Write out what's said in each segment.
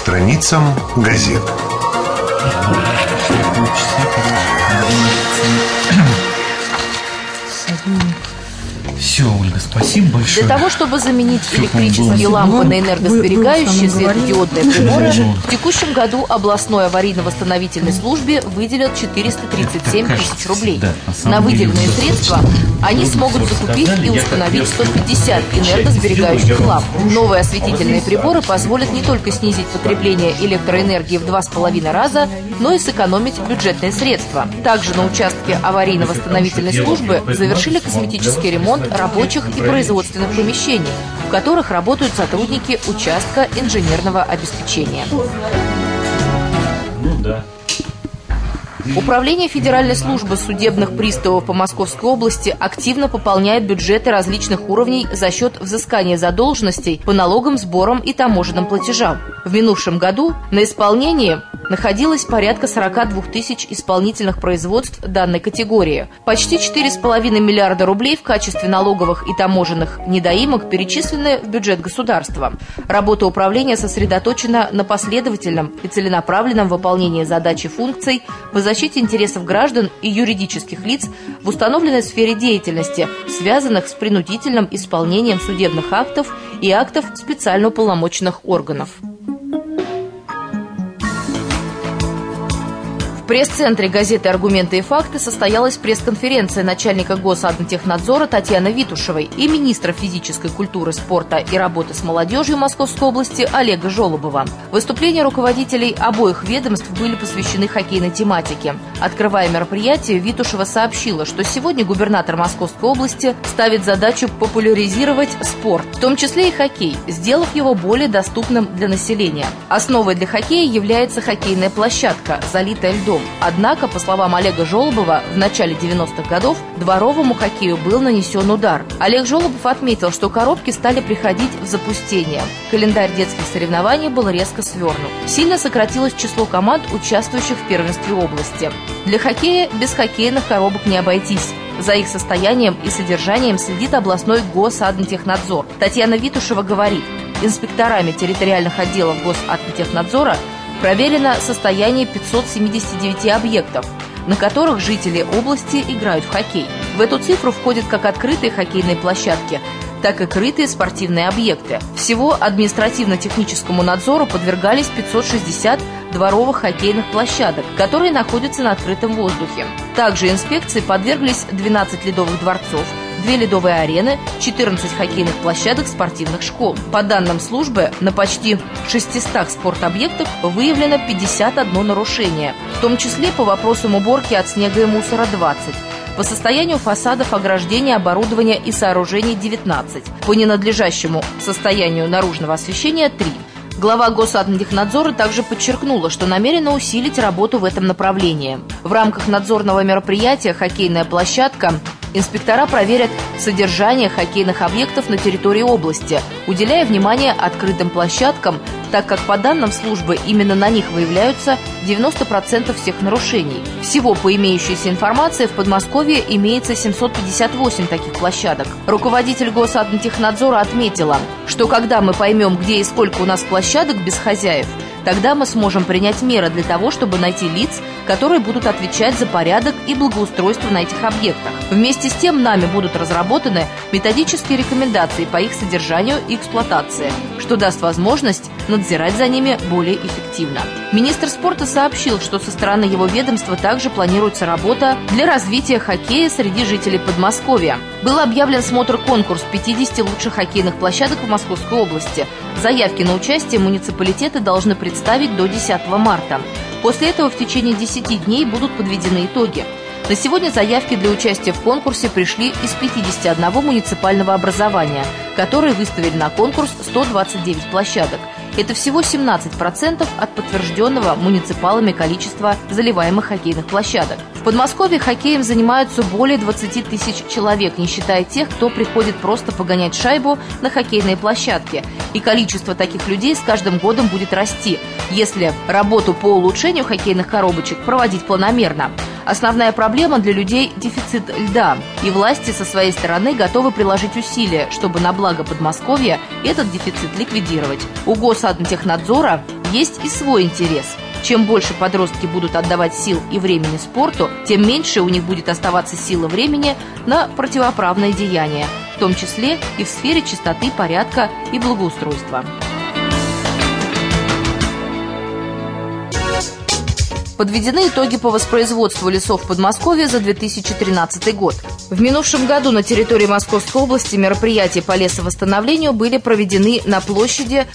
страницам газет. Все, Ольга, спасибо большое. Для того, чтобы заменить электрические лампы на энергосберегающие светодиодные приборы, в текущем году областной аварийно-восстановительной службе выделят 437 тысяч рублей. На выделенные средства они смогут закупить и установить 150 энергосберегающих ламп. Новые осветительные приборы позволят не только снизить потребление электроэнергии в 2,5 раза, но и сэкономить бюджетные средства. Также на участке аварийно-восстановительной службы завершили косметический ремонт рабочих и производственных помещений, в которых работают сотрудники участка инженерного обеспечения. Управление Федеральной службы судебных приставов по Московской области активно пополняет бюджеты различных уровней за счет взыскания задолженностей по налогам, сборам и таможенным платежам. В минувшем году на исполнении находилось порядка 42 тысяч исполнительных производств данной категории. Почти 4,5 миллиарда рублей в качестве налоговых и таможенных недоимок перечислены в бюджет государства. Работа управления сосредоточена на последовательном и целенаправленном выполнении задач и функций по защите интересов граждан и юридических лиц в установленной сфере деятельности, связанных с принудительным исполнением судебных актов и актов специально уполномоченных органов. В пресс-центре газеты «Аргументы и факты» состоялась пресс-конференция начальника Госадмтехнадзора Татьяны Витушевой и министра физической культуры, спорта и работы с молодежью Московской области Олега Жолобова. Выступления руководителей обоих ведомств были посвящены хоккейной тематике. Открывая мероприятие, Витушева сообщила, что сегодня губернатор Московской области ставит задачу популяризировать спорт, в том числе и хоккей, сделав его более доступным для населения. Основой для хоккея является хоккейная площадка, залитая льдом. Однако, по словам Олега Жолобова, в начале 90-х годов дворовому хоккею был нанесен удар. Олег Жолобов отметил, что коробки стали приходить в запустение. Календарь детских соревнований был резко свернут. Сильно сократилось число команд, участвующих в первенстве области. Для хоккея без хоккейных коробок не обойтись. За их состоянием и содержанием следит областной Госадмтехнадзор. Татьяна Витушева говорит, инспекторами территориальных отделов Госадмтехнадзора проверено состояние 579 объектов, на которых жители области играют в хоккей. В эту цифру входят как открытые хоккейные площадки, так и крытые спортивные объекты. Всего административно-техническому надзору подвергались 560 дворовых хоккейных площадок, которые находятся на открытом воздухе. Также инспекции подверглись 12 ледовых дворцов, 2 ледовые арены, 14 хоккейных площадок спортивных школ. По данным службы, на почти 600 спортобъектах выявлено 51 нарушение, в том числе по вопросам уборки от снега и мусора 20, по состоянию фасадов, ограждения, оборудования и сооружений 19, по ненадлежащему состоянию наружного освещения 3. Глава Госадмтехнадзора также подчеркнула, что намерена усилить работу в этом направлении. В рамках надзорного мероприятия «Хоккейная площадка» инспектора проверят содержание хоккейных объектов на территории области, уделяя внимание открытым площадкам, так как по данным службы именно на них выявляются 90% всех нарушений. Всего по имеющейся информации в Подмосковье имеется 758 таких площадок. Руководитель Госадмтехнадзора отметила, что когда мы поймем, где и сколько у нас площадок без хозяев, тогда мы сможем принять меры для того, чтобы найти лиц, которые будут отвечать за порядок и благоустройство на этих объектах. Вместе с тем нами будут разработаны методические рекомендации по их содержанию и эксплуатации, что даст возможность надзирать за ними более эффективно. Министр спорта сообщил, что со стороны его ведомства также планируется работа для развития хоккея среди жителей Подмосковья. Был объявлен смотр-конкурс 50 лучших хоккейных площадок в Московской области. Заявки на участие муниципалитеты должны представить до 10 марта. После этого в течение 10 дней будут подведены итоги. На сегодня заявки для участия в конкурсе пришли из 51 муниципального образования, которые выставили на конкурс 129 площадок. Это всего 17% от подтвержденного муниципалами количества заливаемых хоккейных площадок. В Подмосковье хоккеем занимаются более 20 тысяч человек, не считая тех, кто приходит просто погонять шайбу на хоккейные площадки. И количество таких людей с каждым годом будет расти, если работу по улучшению хоккейных коробочек проводить планомерно. Основная проблема для людей – дефицит льда. И власти со своей стороны готовы приложить усилия, чтобы на благо Подмосковья этот дефицит ликвидировать. У Госадмтехнадзора есть и свой интерес. Чем больше подростки будут отдавать сил и времени спорту, тем меньше у них будет оставаться сил и времени на противоправные деяния, в том числе и в сфере чистоты, порядка и благоустройства. Подведены итоги по воспроизводству лесов в Подмосковье за 2013 год. В минувшем году на территории Московской области мероприятия по лесовосстановлению были проведены на площади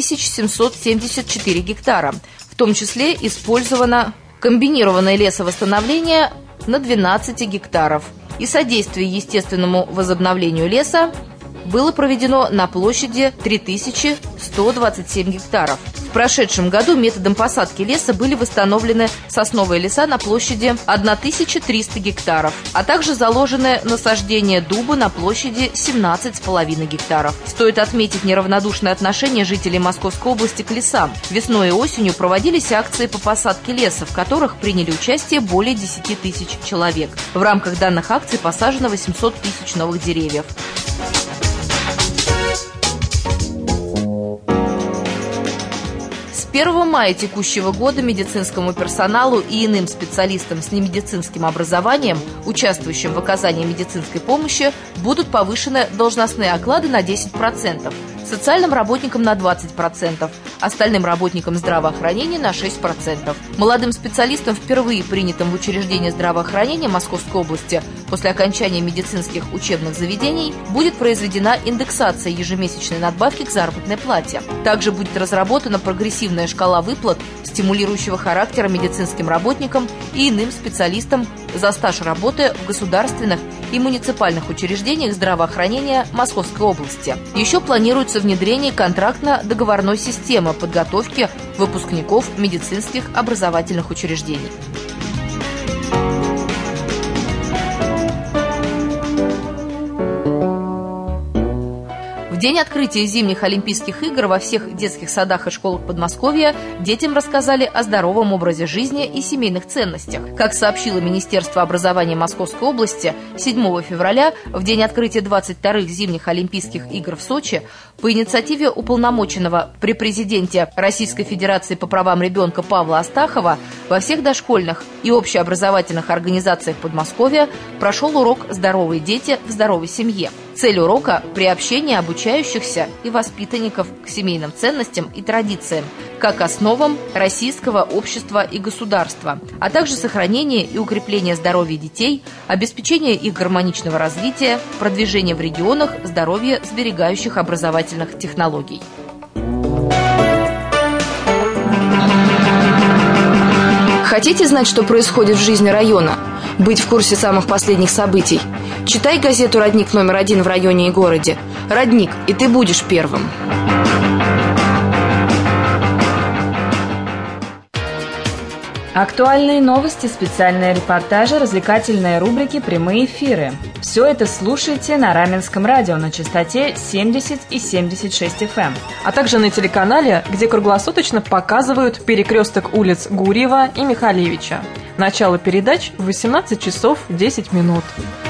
5774 гектара. В том числе использовано комбинированное лесовосстановление на 12 гектаров. И содействие естественному возобновлению леса было проведено на площади 3127 гектаров. В прошедшем году методом посадки леса были восстановлены сосновые леса на площади 1300 гектаров, а также заложены насаждения дуба на площади 17,5 гектаров. Стоит отметить неравнодушное отношение жителей Московской области к лесам. Весной и осенью проводились акции по посадке леса, в которых приняли участие более 10 тысяч человек. В рамках данных акций посажено 800 тысяч новых деревьев. С 1 мая текущего года медицинскому персоналу и иным специалистам с немедицинским образованием, участвующим в оказании медицинской помощи, будут повышены должностные оклады на 10%, социальным работникам на 20%, остальным работникам здравоохранения на 6%. Молодым специалистам, впервые принятым в учреждение здравоохранения Московской области после окончания медицинских учебных заведений, будет произведена индексация ежемесячной надбавки к заработной плате. Также будет разработана прогрессивная шкала выплат, стимулирующего характера медицинским работникам и иным специалистам за стаж работы в государственных и муниципальных учреждениях здравоохранения Московской области. Еще планируется внедрение контрактно-договорной системы подготовки выпускников медицинских образовательных учреждений. В день открытия зимних Олимпийских игр во всех детских садах и школах Подмосковья детям рассказали о здоровом образе жизни и семейных ценностях. Как сообщило Министерство образования Московской области, 7 февраля, в день открытия 22-х зимних Олимпийских игр в Сочи, по инициативе уполномоченного при президенте Российской Федерации по правам ребенка Павла Астахова во всех дошкольных и общеобразовательных организациях Подмосковья прошел урок «Здоровые дети в здоровой семье». Цель урока – приобщение обучающихся и воспитанников к семейным ценностям и традициям, как основам российского общества и государства, а также сохранение и укрепление здоровья детей, обеспечение их гармоничного развития, продвижение в регионах здоровья сберегающих образовательных технологий. Хотите знать, что происходит в жизни района? Быть в курсе самых последних событий? Читай газету «Родник» номер 1 в районе и городе. «Родник», и ты будешь первым. Актуальные новости, специальные репортажи, развлекательные рубрики, прямые эфиры. Все это слушайте на Раменском радио на частоте 70 и 76 FM. А также на телеканале, где круглосуточно показывают перекресток улиц Гурьева и Михалевича. Начало передач в 18 часов 10 минут.